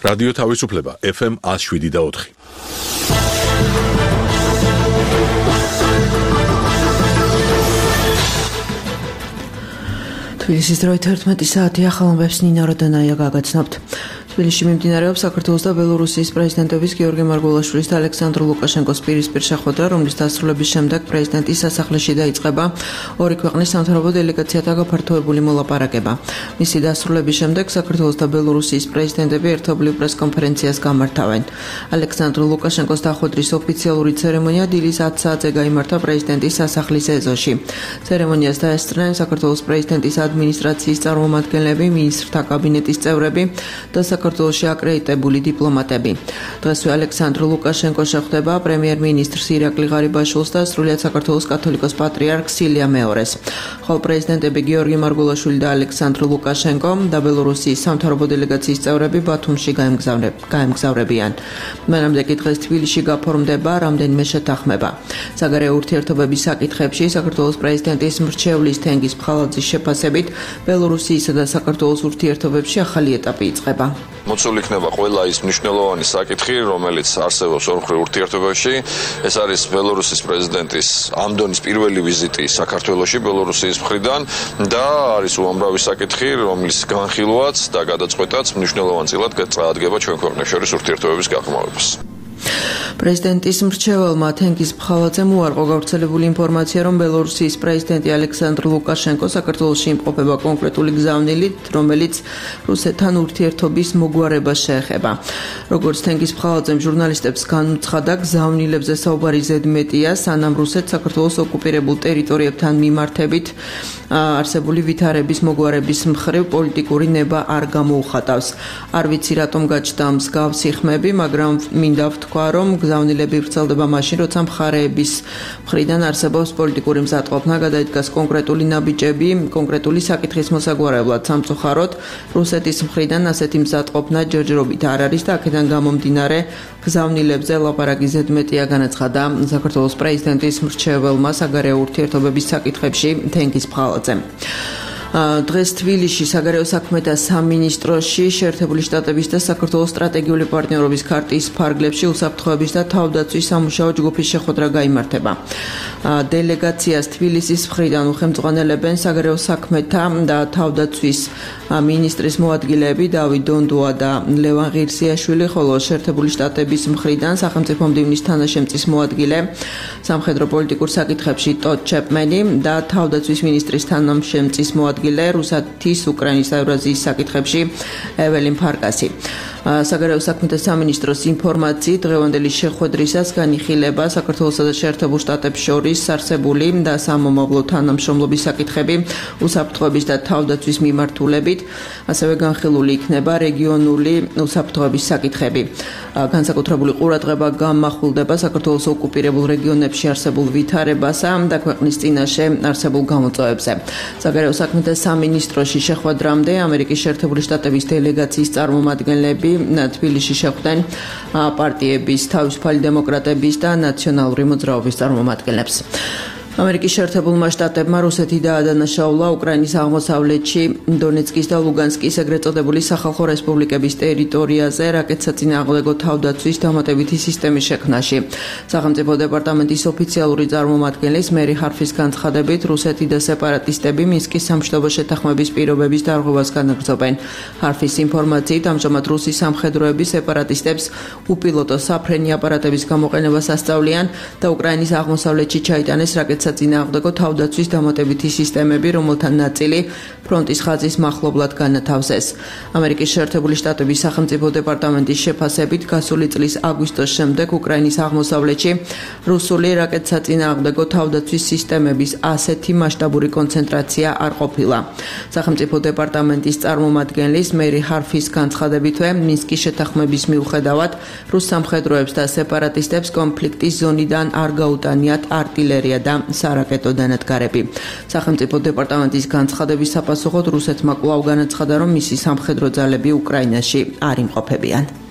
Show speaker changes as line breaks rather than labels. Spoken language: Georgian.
რადიო თავისუფლება FM 107.4.
თბილისის დროით 11 საათი ახალმობებს ნინა როდანაია გაგაცნობთ. თბილისში მიმდინარეობს საქართველოს და ბელორუსიის პრეზიდენტების გიორგი მარგველაშვილის და ალექსანდრ ლუკაშენკოს პირისპირ შეხვედრა, რომლის დასრულების შემდეგ პრეზიდენტის სასახლეში დაიწყება ორი ქვეყნის სამთავრობო დელეგაციათა გაფართოებული მოლაპარაკება. მისი დასრულების შემდეგ საქართველოს და ბელორუსიის პრეზიდენტები ერთობლივ პრესკონფერენციას გამართავენ. ალექსანდრ ლუკაშენკოს დახვედრის ოფიციალური ცერემონია დილის 10 საათზე გაიმართა პრეზიდენტის სასახლის ეზოში. ცერემონიას დაესწრნენ საქართველოს პრეზიდენტის ადმინისტრაციის წარმომადგენლები, მინისტრთა კაბინეტის წევრები და საქართველოში აკრედიტებული დიპლომატები. დღესვე ალექსანდრ ლუკაშენკო შეხვდება პრემიერ-მინისტრს ირაკლი ღარიბაშვილს და სრულიად საქართველოს კათოლიკოს პატრიარქს ილია მეორეს. ხოლო პრეზიდენტები გიორგი მარგველაშვილი და ალექსანდრ ლუკაშენკო და ბელორუსიის სამთავრობო დელეგაციის წევრები ბათუმში გაემგზავრებიან. მანამდე კი დღეს თბილისში გაფორმდება რამდენიმე შეთანხმება. საგარეო ურთიერთობების საკითხებში საქართველოს პრეზიდენტის მრჩევლის თენგიზ ფხალაძის შეფასებით ბელორუსიისა და საქართველოს ურთიერთობებში ახალი ეტაპი იწყება.
მოცული იქნება ყველა ის მნიშვნელოვანი საკითხი, რომელიც არსებობს ორმხრივ ურთიერთობებში. ეს არის ბელორუსის პრეზიდენტის ამ დონის პირველი ვიზიტი საქართველოში ბელორუსიის მხრიდან და არის უამრავი საკითხი, რომლის განხილვაც და გადაწყვეტაც მნიშვნელოვან წილად წაადგება ჩვენ ქვეყნებს შორის ურთიერთობების გაღრმავებას.
პრეზიდენტის მრჩეველმა თენგიზ ფხალაძემ უარყო გავრცელებული ინფორმაცია, რომ ბელორუსიის პრეზიდენტი ალექსანდრ ლუკაშენკო საქართველოში იმყოფება კონკრეტული გზავნილით, რომელიც რუსეთთან ურთიერთობის მოგვარებას შეეხება. როგორც თენგიზ ფხალაძემ ჟურნალისტებს განუცხადა, გზავნილებზე საუბარი ზედმეტია, სანამ რუსეთს საქართველოს ოკუპირებულ ტერიტორიებთან მიმართებით არსებული ვითარების მოგვარების მხრივ პოლიტიკური ნება არ გამოუხატავს. არ ვიცი რატომ გაჩნდა მსგავსი ხმები, მაგრამ მინდა ვთქვა, რომ გზავნილები ვრცელდება მაშინ, როცა მხარეების მხრიდან არსებობს პოლიტიკური მზადყოფნა, გადაიდგას კონკრეტული ნაბიჯები, კონკრეტული საკითხის მოსაგვარებლად. სამწუხაროდ, რუსეთის მხრიდან ასეთი მზადყოფნა ჯერჯერობით არ არის და აქედან გამომდინარე გზავნილებზე ლაპარაკი ზედმეტია, განაცხადა საქართველოს პრეზიდენტის მრჩეველმა საგარეო ურთიერთობების საკითხებში თენგიზ ფხალაძემ. დღეს თბილისში საგარეო საქმეთა სამინისტროში შეერთებული შტატების და საქართველოს სტრატეგიული პარტნიორობის ქარტიის ფარგლებში უსაფრთხოების და თავდაცვის სამუშაო ჯგუფის შეხვედრა გაიმართება. დელეგაციას თბილისის მხრიდან უხელმძღვანელებენ საგარეო საქმეთა და თავდაცვის მინისტრის მოადგილეები დავით დონდუა და ლევან ღირსიაშვილი, ხოლო შეერთებული შტატების მხრიდან სახელმწიფო მდივნის თანაშემწის მოადგილე სამხედრო პოლიტიკურ საკითხებში ტოდ ჩეპმენი და თავდაცვის მინისტრის თანაშემწის მოადგილე რუსეთის, უკრაინის და ევრაზიის საკითხებში ეველინ ფარკასი. საგარეო საქმეთა სამინისტროს ინფორმაციით დღევანდელი შეხვედრისას განიხილება საქართველოსა და შეერთებულ შტატებს შორის არსებული და სამომავლო თანამშრომლობის საკითხები უსაფრთხოების და თავდაცვის მიმართულებით, ასევე განხილული იქნება რეგიონული უსაფრთხოების საკითხები. განსაკუთრებული ყურადღება გამახვილდება საქართველოს ოკუპირებულ რეგიონებში არსებულ ვითარებასა და ქვეყნის წინაშე არსებულ გამოწვევებზე. საგარეო საქმეთა სამინისტროში შეხვედრამდე ამერიკის შეერთებული შტატების დელეგაციის წარმომადგენლები თბილისში შეხვდნენ პარტიების, თავისუფალი დემოკრატების და ნაციონალური მოძრაობის წარმომადგენლებს. ამერიკის შეერთებულმა შტატებმა რუსეთი დაადანაშაულა უკრაინის აღმოსავლეთში დონეცკის და ლუგანსკის ეგრეთ წოდებული სახალხო რესპუბლიკების ტერიტორიაზე რაკეტსაწინააღმდეგო თავდაცვის დამატებითი სისტემის შექმნაში. სახელმწიფო დეპარტამენტის ოფიციალური წარმომადგენლის მერი ჰარფის განცხადებით, რუსეთი და სეპარატისტები მინსკის სამშვიდობო შეთანხმების პირობების დარღვევას განაგრძობენ. ჰარფის ინფორმაციით, ამჟამად რუსი სამხედროები სეპარატისტებს უპილოტო საფრენი აპარატების გამოყენებას ასწავლიან და უკრაინის აღმოსავლეთში ჩაიტანეს რაკეტსაწინააღმდეგო თავდაცვის დამატებითი სისტემები, რომელთა ნაწილი ფრონტის ხაზის მახლობლად განათავსეს. ამერიკის შეერთებული შტატების სახელმწიფო დეპარტამენტის შეფასებით, გასული წლის აგვისტოს შემდეგ უკრაინის აღმოსავლეთში რუსული რაკეტსაწინააღმდეგო თავდაცვის სისტემების ასეთი მასშტაბური კონცენტრაცია არ ყოფილა. სახელმწიფო დეპარტამენტის წარმომადგენლის მერი ჰარფის განცხადებითვე, მინსკის შეთანხმების მიუხედავად, რუს სამხედროებს და სეპარატისტებს კონფლიქტის ზონიდან არ გაუტანიათ артиლერია და სარაკეტო დანადგარები. სახელმწიფო დეპარტამენტის განცხადების საპასუხოდ რუსეთმა კვლავ განაცხადა, რომ მისი სამხედრო ძალები უკრაინაში არ იმყოფებიან.